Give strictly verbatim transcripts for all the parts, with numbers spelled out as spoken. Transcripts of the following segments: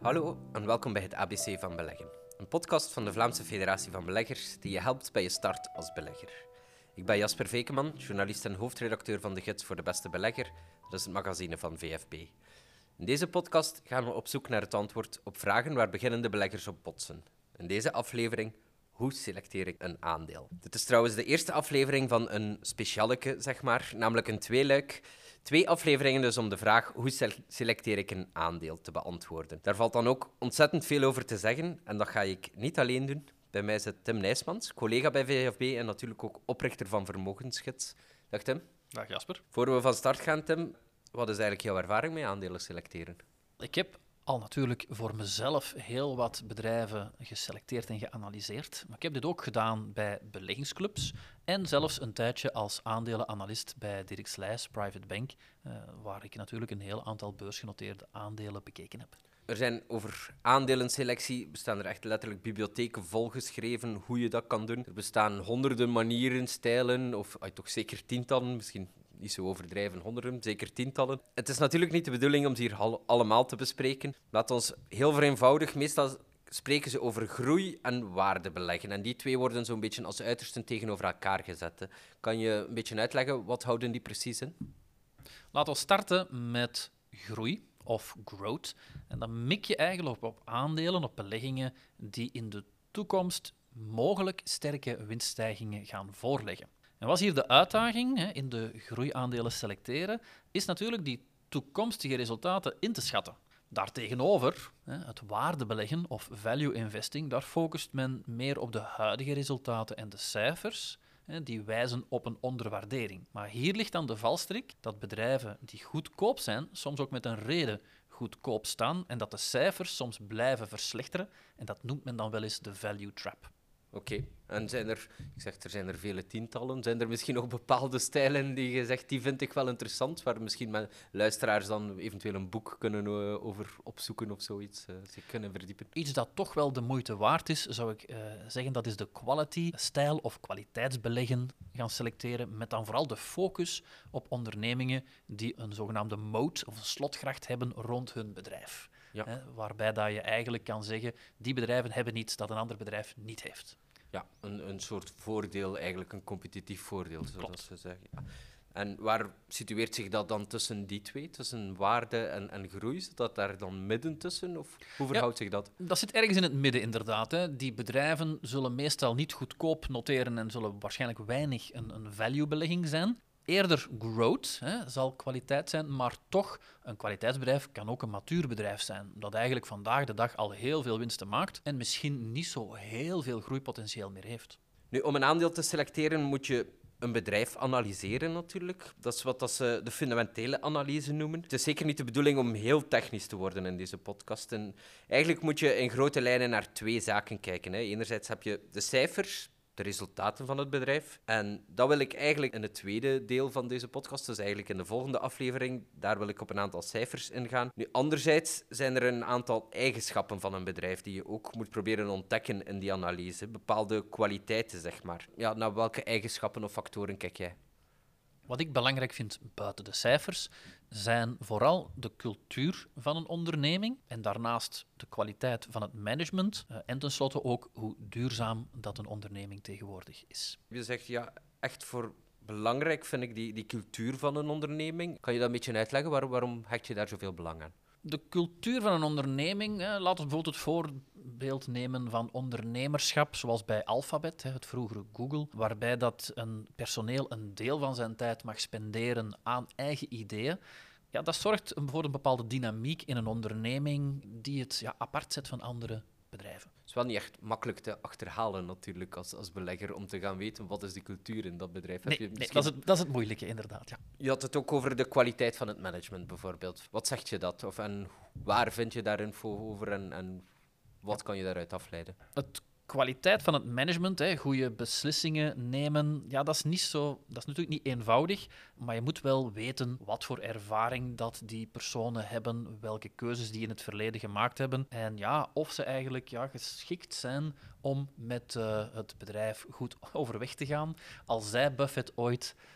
Hallo en welkom bij het A B C van Beleggen. Een podcast van de Vlaamse Federatie van Beleggers die je helpt bij je start als belegger. Ik ben Jasper Vekeman, journalist en hoofdredacteur van de Gids voor de Beste Belegger. Dat is het magazine van V F B. In deze podcast gaan we op zoek naar het antwoord op vragen waar beginnende beleggers op botsen. In deze aflevering, hoe selecteer ik een aandeel? Dit is trouwens de eerste aflevering van een specialeke, zeg maar, namelijk een tweeluik. Twee afleveringen dus om de vraag hoe selecteer ik een aandeel te beantwoorden. Daar valt dan ook ontzettend veel over te zeggen en dat ga ik niet alleen doen. Bij mij zit Tim Nijsmans, collega bij V F B en natuurlijk ook oprichter van Vermogensgids. Dag Tim. Dag Jasper. Voor we van start gaan, Tim, wat is eigenlijk jouw ervaring met aandelen selecteren? Ik heb al natuurlijk voor mezelf heel wat bedrijven geselecteerd en geanalyseerd. Maar ik heb dit ook gedaan bij beleggingsclubs en zelfs een tijdje als aandelenanalist bij Dirk Slijs Private Bank, uh, waar ik natuurlijk een heel aantal beursgenoteerde aandelen bekeken heb. Er zijn over aandelenselectie, bestaan er echt letterlijk bibliotheken volgeschreven hoe je dat kan doen. Er bestaan honderden manieren, stijlen, of ah, toch zeker tientallen, misschien niet zo overdrijven, honderden, zeker tientallen. Het is natuurlijk niet de bedoeling om ze hier al- allemaal te bespreken. Laat ons heel vereenvoudig, meestal spreken ze over groei en waarde beleggen. En die twee worden zo'n beetje als uitersten tegenover elkaar gezet. Hè. Kan je een beetje uitleggen, wat houden die precies in? Laten we starten met groei of growth. En dan mik je eigenlijk op, op aandelen, op beleggingen die in de toekomst mogelijk sterke winststijgingen gaan voorleggen. En wat is hier de uitdaging hè, in de groeiaandelen selecteren, is natuurlijk die toekomstige resultaten in te schatten. Daartegenover, hè, het waardebeleggen of value investing, daar focust men meer op de huidige resultaten en de cijfers. Die wijzen op een onderwaardering. Maar hier ligt dan de valstrik dat bedrijven die goedkoop zijn, soms ook met een reden goedkoop staan en dat de cijfers soms blijven verslechteren. En dat noemt men dan wel eens de value trap. Oké, okay. En zijn er, ik zeg, er zijn er vele tientallen. Zijn er misschien nog bepaalde stijlen die je zegt, die vind ik wel interessant, waar misschien mijn luisteraars dan eventueel een boek kunnen uh, over opzoeken of zoiets, uh, zich kunnen verdiepen? Iets dat toch wel de moeite waard is, zou ik uh, zeggen, dat is de quality-stijl of kwaliteitsbeleggen gaan selecteren, met dan vooral de focus op ondernemingen die een zogenaamde moat of een slotgracht hebben rond hun bedrijf. Ja. Hè, waarbij dat je eigenlijk kan zeggen, die bedrijven hebben iets dat een ander bedrijf niet heeft. Ja, een, een soort voordeel, eigenlijk een competitief voordeel, zoals Klopt. ze zeggen. Ja. En waar situeert zich dat dan tussen die twee, tussen waarde en, en groei? Zit dat daar dan midden tussen, of hoe verhoudt ja, zich dat? Dat zit ergens in het midden, inderdaad. Hè. Die bedrijven zullen meestal niet goedkoop noteren en zullen waarschijnlijk weinig een, een value-belegging zijn. Eerder growth hè, zal kwaliteit zijn, maar toch, een kwaliteitsbedrijf kan ook een matuur bedrijf zijn, dat eigenlijk vandaag de dag al heel veel winsten maakt en misschien niet zo heel veel groeipotentieel meer heeft. Nu, om een aandeel te selecteren moet je een bedrijf analyseren natuurlijk. Dat is wat ze de fundamentele analyse noemen. Het is zeker niet de bedoeling om heel technisch te worden in deze podcast. En eigenlijk moet je in grote lijnen naar twee zaken kijken. Hè. Enerzijds heb je de cijfers, de resultaten van het bedrijf. En dat wil ik eigenlijk in het tweede deel van deze podcast, dus eigenlijk in de volgende aflevering, daar wil ik op een aantal cijfers ingaan. Nu, anderzijds zijn er een aantal eigenschappen van een bedrijf die je ook moet proberen ontdekken in die analyse. Bepaalde kwaliteiten, zeg maar. Ja, naar welke eigenschappen of factoren kijk jij? Wat ik belangrijk vind buiten de cijfers, zijn vooral de cultuur van een onderneming en daarnaast de kwaliteit van het management uh, en tenslotte ook hoe duurzaam dat een onderneming tegenwoordig is. Je zegt, ja, echt voor belangrijk vind ik die, die cultuur van een onderneming. Kan je dat een beetje uitleggen? Waar, waarom hecht je daar zoveel belang aan? De cultuur van een onderneming, eh, laten we bijvoorbeeld het voorbeeld nemen van ondernemerschap, zoals bij Alphabet, het vroegere Google, waarbij dat een personeel een deel van zijn tijd mag spenderen aan eigen ideeën. Ja, dat zorgt voor een bepaalde dynamiek in een onderneming die het ja, apart zet van andere bedrijven. Het is wel niet echt makkelijk te achterhalen natuurlijk als, als belegger om te gaan weten wat is de cultuur in dat bedrijf. Nee, Heb je nee misschien... dat, is het, dat is het moeilijke, inderdaad. Ja. Je had het ook over de kwaliteit van het management bijvoorbeeld. Wat zegt je dat? Of, en waar vind je daar info over en, en wat kan je daaruit afleiden? Het kwaliteit van het management, hè, goede beslissingen nemen, ja, dat is niet zo, dat is natuurlijk niet eenvoudig, maar je moet wel weten wat voor ervaring dat die personen hebben, welke keuzes die in het verleden gemaakt hebben en ja, of ze eigenlijk ja, geschikt zijn om met uh, het bedrijf goed overweg te gaan. Al zei Buffett ooit,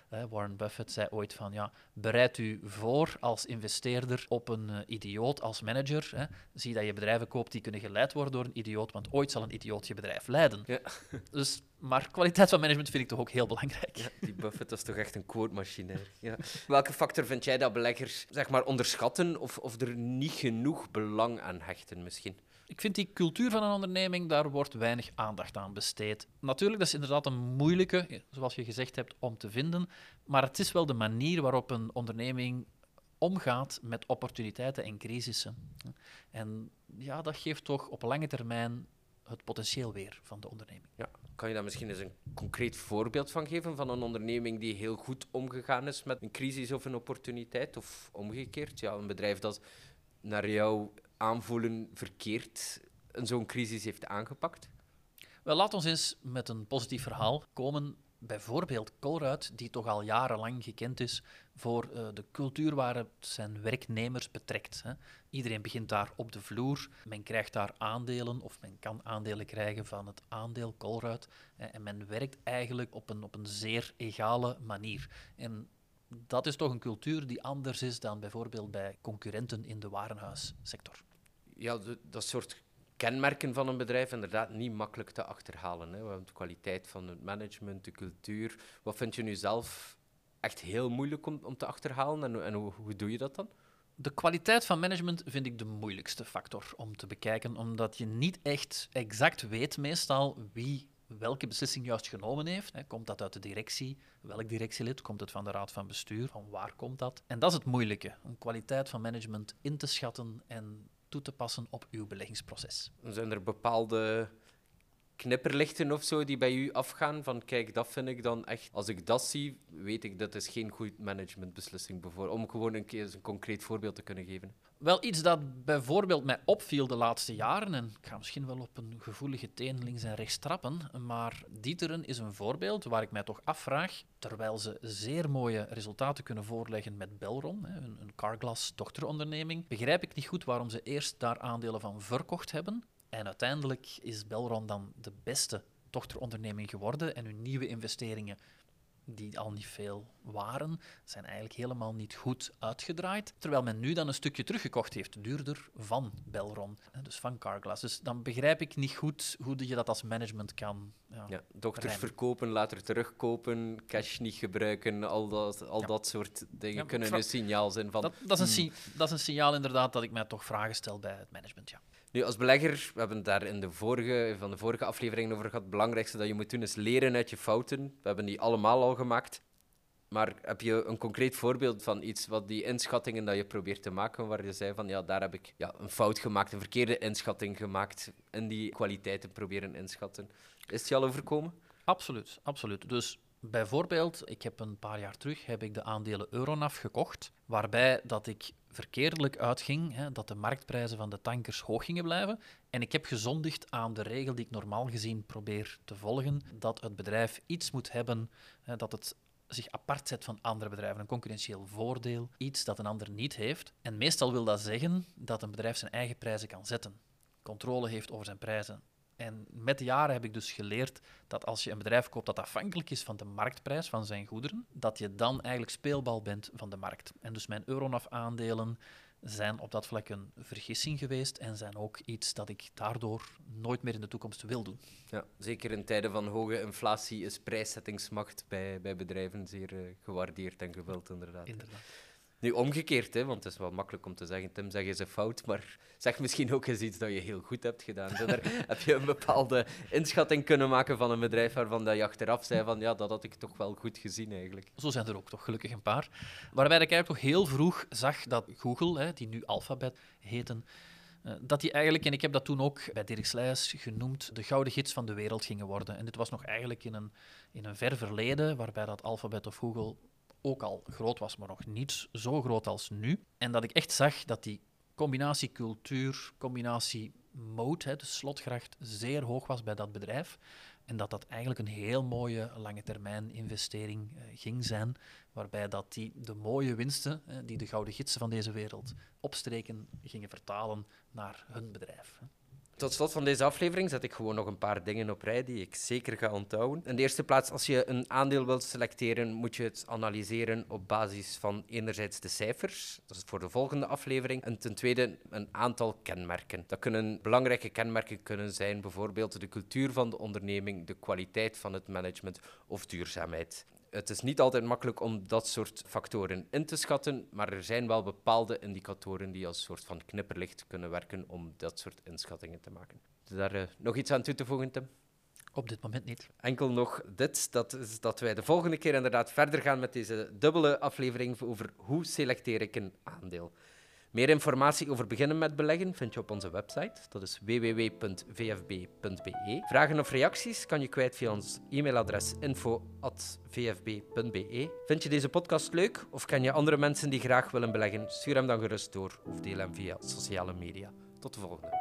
Uh, Warren Buffett zei ooit van, ja, bereid u voor als investeerder op een uh, idioot als manager. Hè. Zie dat je bedrijven koopt die kunnen geleid worden door een idioot, want ooit zal een idioot je bedrijf leiden. Ja. Dus, maar kwaliteit van management vind ik toch ook heel belangrijk. Ja, die Buffett is toch echt een quote-machine. Ja. Welke factor vind jij dat beleggers zeg maar, onderschatten of, of er niet genoeg belang aan hechten misschien? Ik vind die cultuur van een onderneming, daar wordt weinig aandacht aan besteed. Natuurlijk, dat is inderdaad een moeilijke, zoals je gezegd hebt, om te vinden. Maar het is wel de manier waarop een onderneming omgaat met opportuniteiten en crisissen. En ja, dat geeft toch op lange termijn het potentieel weer van de onderneming. Ja. Kan je daar misschien eens een concreet voorbeeld van geven van een onderneming die heel goed omgegaan is met een crisis of een opportuniteit? Of omgekeerd, ja, een bedrijf dat naar jouw aanvoelen verkeerd in zo'n crisis heeft aangepakt? Wel, laat ons eens met een positief verhaal komen. Bijvoorbeeld Colruyt, die toch al jarenlang gekend is voor uh, de cultuur waar het zijn werknemers betrekt. Hè. Iedereen begint daar op de vloer. Men krijgt daar aandelen, of men kan aandelen krijgen van het aandeel Colruyt. Hè, en men werkt eigenlijk op een, op een zeer egale manier. En dat is toch een cultuur die anders is dan bijvoorbeeld bij concurrenten in de warenhuissector. Ja, de, dat soort kenmerken van een bedrijf inderdaad niet makkelijk te achterhalen. Hè. We hebben de kwaliteit van het management, de cultuur. Wat vind je nu zelf echt heel moeilijk om, om te achterhalen en, en hoe, hoe doe je dat dan? De kwaliteit van management vind ik de moeilijkste factor om te bekijken, omdat je niet echt exact weet meestal wie welke beslissing juist genomen heeft. Komt dat uit de directie? Welk directielid? Komt het van de raad van bestuur? Van waar komt dat? En dat is het moeilijke, een kwaliteit van management in te schatten en toe te passen op uw beleggingsproces. Zijn er bepaalde knipperlichten of zo die bij u afgaan? Van kijk, dat vind ik dan echt... Als ik dat zie, weet ik dat is geen goed managementbeslissing. Bijvoorbeeld, om gewoon een keer een concreet voorbeeld te kunnen geven. Wel, iets dat bijvoorbeeld mij opviel de laatste jaren, en ik ga misschien wel op een gevoelige teen links en rechts trappen, maar D'Ieteren is een voorbeeld waar ik mij toch afvraag, terwijl ze zeer mooie resultaten kunnen voorleggen met Belron, een, een Carglass dochteronderneming, begrijp ik niet goed waarom ze eerst daar aandelen van verkocht hebben. En uiteindelijk is Belron dan de beste dochteronderneming geworden en hun nieuwe investeringen, die al niet veel waren, zijn eigenlijk helemaal niet goed uitgedraaid. Terwijl men nu dan een stukje teruggekocht heeft, duurder, van Belron, dus van Carglass. Dus dan begrijp ik niet goed hoe je dat als management kan ja, ja, dochters rijmen. verkopen, later terugkopen, cash niet gebruiken, al dat, al Ja. dat soort dingen Ja, kunnen vra- een signaal zijn van... Dat, dat, is een si- dat is een signaal inderdaad dat ik mij toch vragen stel bij het management, ja. Nu, als belegger, we hebben het daar in de vorige, van de vorige aflevering over gehad, het belangrijkste dat je moet doen is leren uit je fouten. We hebben die allemaal al gemaakt. Maar heb je een concreet voorbeeld van iets, wat die inschattingen dat je probeert te maken, waar je zei van, ja, daar heb ik ja, een fout gemaakt, een verkeerde inschatting gemaakt, en die kwaliteiten proberen inschatten. Is het je al overkomen? Absoluut, absoluut. Dus bijvoorbeeld, ik heb een paar jaar terug heb ik de aandelen Euronav gekocht, waarbij dat ik verkeerdelijk uitging, hè, dat de marktprijzen van de tankers hoog gingen blijven. En ik heb gezondigd aan de regel die ik normaal gezien probeer te volgen, dat het bedrijf iets moet hebben, hè, dat het zich apart zet van andere bedrijven, een concurrentieel voordeel, iets dat een ander niet heeft. En meestal wil dat zeggen dat een bedrijf zijn eigen prijzen kan zetten, controle heeft over zijn prijzen. En met de jaren heb ik dus geleerd dat als je een bedrijf koopt dat afhankelijk is van de marktprijs van zijn goederen, dat je dan eigenlijk speelbal bent van de markt. En dus mijn Euronav-aandelen zijn op dat vlak een vergissing geweest en zijn ook iets dat ik daardoor nooit meer in de toekomst wil doen. Ja, zeker in tijden van hoge inflatie is prijszettingsmacht bij, bij bedrijven zeer uh, gewaardeerd en gewild, inderdaad. Inderdaad. Nu, omgekeerd, hè, want het is wel makkelijk om te zeggen, Tim, zeg eens een fout, maar zeg misschien ook eens iets dat je heel goed hebt gedaan. Er, heb je een bepaalde inschatting kunnen maken van een bedrijf waarvan dat je achteraf zei van, ja, dat had ik toch wel goed gezien eigenlijk. Zo zijn er ook toch gelukkig een paar. Waarbij ik eigenlijk toch heel vroeg zag dat Google, hè, die nu Alphabet heten, uh, dat die eigenlijk, en ik heb dat toen ook bij Dirk Sluijs genoemd, de gouden gids van de wereld gingen worden. En dit was nog eigenlijk in een, in een ver verleden, waarbij dat Alphabet of Google ook al groot was, maar nog niet zo groot als nu. En dat ik echt zag dat die combinatie cultuur, combinatie mode, hè, de slotgracht, zeer hoog was bij dat bedrijf. En dat dat eigenlijk een heel mooie lange termijn investering uh, ging zijn, waarbij dat die de mooie winsten, uh, die de gouden gidsen van deze wereld opstreken, gingen vertalen naar hun bedrijf. Hè. Tot slot van deze aflevering zet ik gewoon nog een paar dingen op rij die ik zeker ga onthouden. In de eerste plaats, als je een aandeel wilt selecteren, moet je het analyseren op basis van enerzijds de cijfers, dat is voor de volgende aflevering, en ten tweede een aantal kenmerken. Dat kunnen belangrijke kenmerken kunnen zijn, bijvoorbeeld de cultuur van de onderneming, de kwaliteit van het management of duurzaamheid. Het is niet altijd makkelijk om dat soort factoren in te schatten, maar er zijn wel bepaalde indicatoren die als soort van knipperlicht kunnen werken om dat soort inschattingen te maken. Is daar uh, nog iets aan toe te voegen, Tim? Op dit moment niet. Enkel nog dit, dat is dat wij de volgende keer inderdaad verder gaan met deze dubbele aflevering over hoe selecteer ik een aandeel. Meer informatie over beginnen met beleggen vind je op onze website. Dat is w w w punt v f b punt b e. Vragen of reacties kan je kwijt via ons e-mailadres info at v f b punt b e. Vind je deze podcast leuk of ken je andere mensen die graag willen beleggen? Stuur hem dan gerust door of deel hem via sociale media. Tot de volgende.